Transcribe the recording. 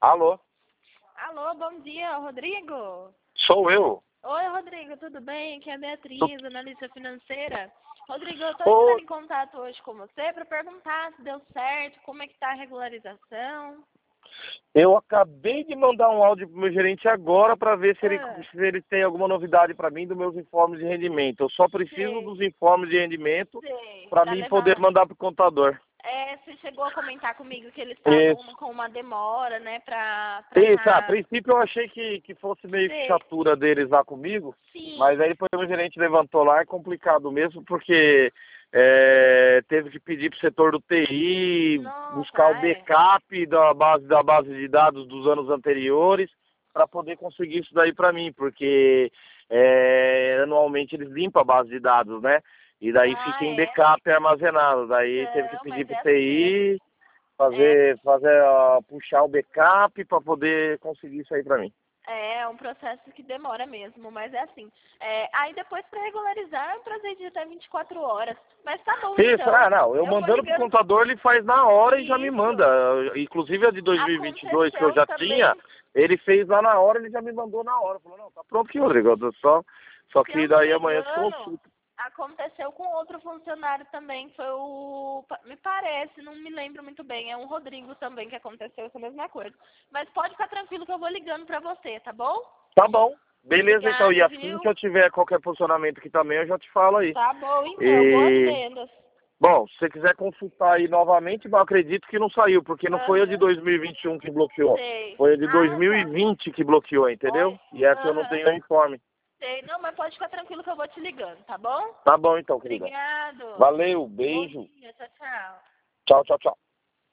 Alô? Alô, bom dia, Rodrigo. Sou eu. Oi, Rodrigo, tudo bem? Aqui é a Beatriz, analista financeira. Rodrigo, eu tô Ô, entrando em contato hoje com você para perguntar se deu certo, como é que tá a regularização. eu acabei de mandar um áudio pro meu gerente agora para ver Ah, se ele tem alguma novidade para mim dos meus informes de rendimento. Eu só preciso sei, dos informes de rendimento sei, para para mim levar poder lá. mandar pro contador. Você chegou a comentar comigo que eles estavam Isso. com uma demora, né, pra Isso, a tá... princípio eu achei que fosse meio que Sei, chatura deles lá comigo, sim, mas aí depois o gerente levantou lá, é complicado mesmo, porque teve que pedir pro setor do TI nossa, buscar o backup da base de dados dos anos anteriores para poder conseguir isso daí para mim, porque anualmente eles limpam a base de dados, né? E daí fica em é? backup armazenado. Daí teve que Não, pedir mas pro é assim mesmo. TI É, puxar o backup para poder conseguir isso aí para mim. É um processo que demora mesmo, mas é assim. Aí depois para regularizar é um prazer de até 24 horas. Mas tá bom Isso, então. não, eu Eu vou mandando pro ligando contador, ele faz na hora e já me manda. isso. Inclusive a de 2022 que eu Aconteceu já tinha, também, ele fez lá na hora, ele já me mandou na hora. Falou, não, tá pronto aqui, Rodrigo. Só se eu que não daí me amanhã se engano, consulta. aconteceu com outro funcionário também, foi me parece, não me lembro muito bem, é um Rodrigo também que aconteceu essa mesma coisa. Mas pode ficar tranquilo que eu vou ligando para você, tá bom? Tá bom. Beleza, então. E Obrigada, assim que viu? eu tiver qualquer funcionamento aqui também, eu já te falo aí. Tá bom então, boas E, vendas. bom, se você quiser consultar aí novamente, eu acredito que não saiu, porque não foi a de Aham. 2021 que bloqueou. Sei. Foi a de Ah, tá. 2020 que bloqueou, Oi. entendeu? E essa eu não Aham. tenho informe. Sei. Não, mas pode ficar tranquilo que eu vou te ligando, tá bom? Tá bom então, querida. Obrigado. Valeu, Bom beijo. dia. Tchau, tchau. Tchau, tchau, tchau.